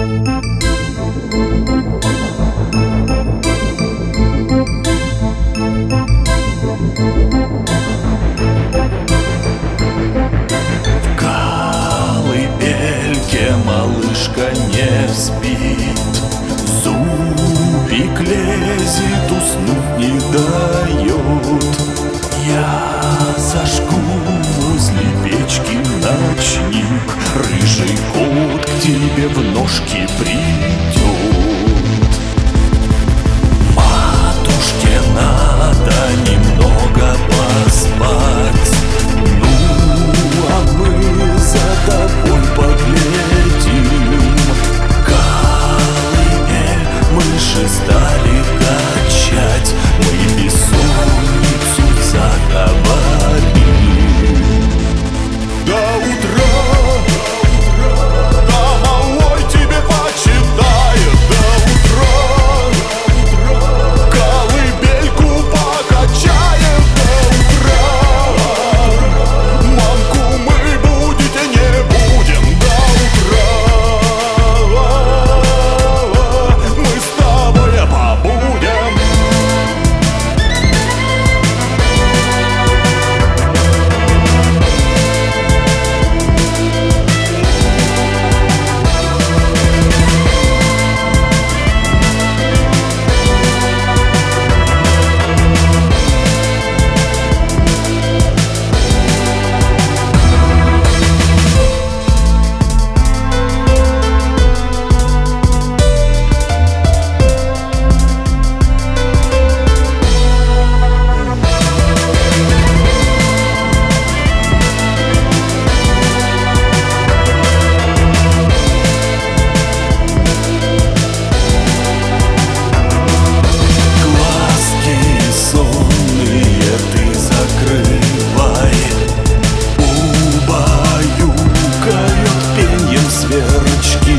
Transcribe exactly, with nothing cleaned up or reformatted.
Малышка не спит, зубик лезет, уснуть не дает. Я зажгу возле печки ночник, рыжий кот к тебе в ножки придет. Матушке надо немного поспать, ну а мы за тобой поглядим. Колыбель мыши стали качать, мы бессонницу заговорим. До утра, да малой тебе почитает. До утра колыбельку покачает. До утра мамку мы будить не будем. До утра мы с тобой побудем. Сверчки